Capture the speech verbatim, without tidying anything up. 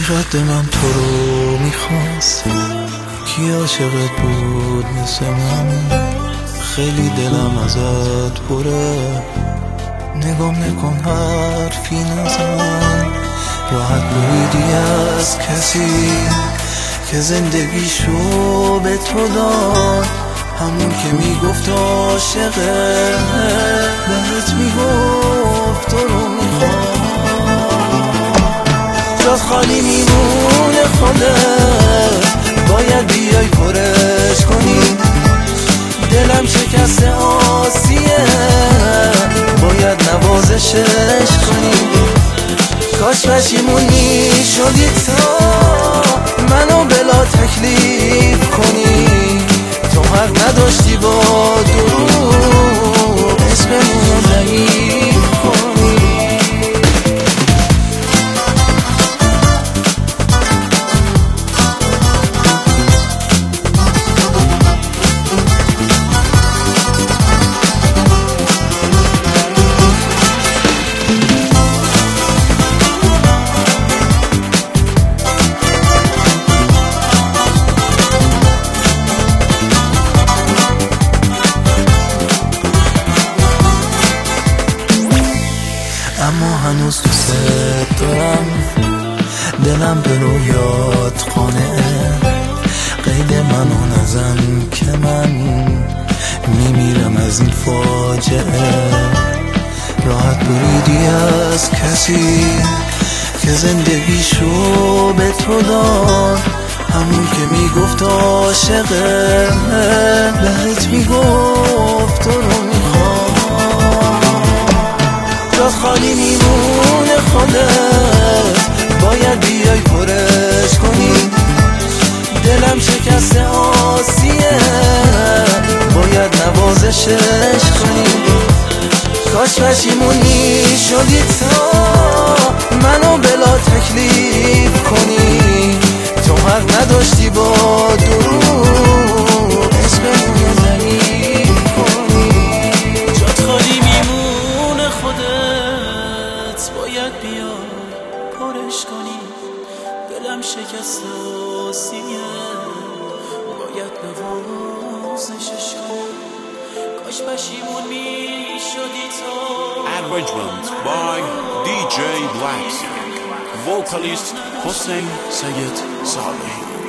قد من تو رو میخواست، کی عاشقت بود مثل من؟ خیلی دلم ازت پره، نگام نکن حرفی نزن. راحت بریدی از کسی که زندگیشو به تو داد، همون که میگفت عاشقه بهت میگفت تو رو میخواد. جات خالی میمونه خودت، باید بیای پرش کنی. دلم شکست آسیه، باید نوازشش کنی. کاش پشیمونی شدی تا منو بلا تکلیف کنی. تو حق نداشتی با دروغ عشقمونو ضعیف کنی. اما هنوز دوست دارم، دلم به رویات قانعه. قید منو نزن که من میمیرم از این فاجعه. راحت بریدی از کسی که زندگیشو به تو داد، همون که میگفت عاشقه بهت میگفت تو رو میخواد. جات خالی میمونه خودت، باید بیای پرش کنی. دلم شکست آسیه، باید نوازشش کنی. کاش پشیمونی شدی تا منو بلا تکلیف کنی. تو حق نداشتی با دروغ عشقمونو ضعیف کنی. جات خالی میمونه خودت، باید بیای پرش کنی. دلم شکست آسیه، باید نوازشش کنی. کاش پشیمون میشدی تا. Arrangement by دی جی Black, vocalist Hossein Sayed Saleh.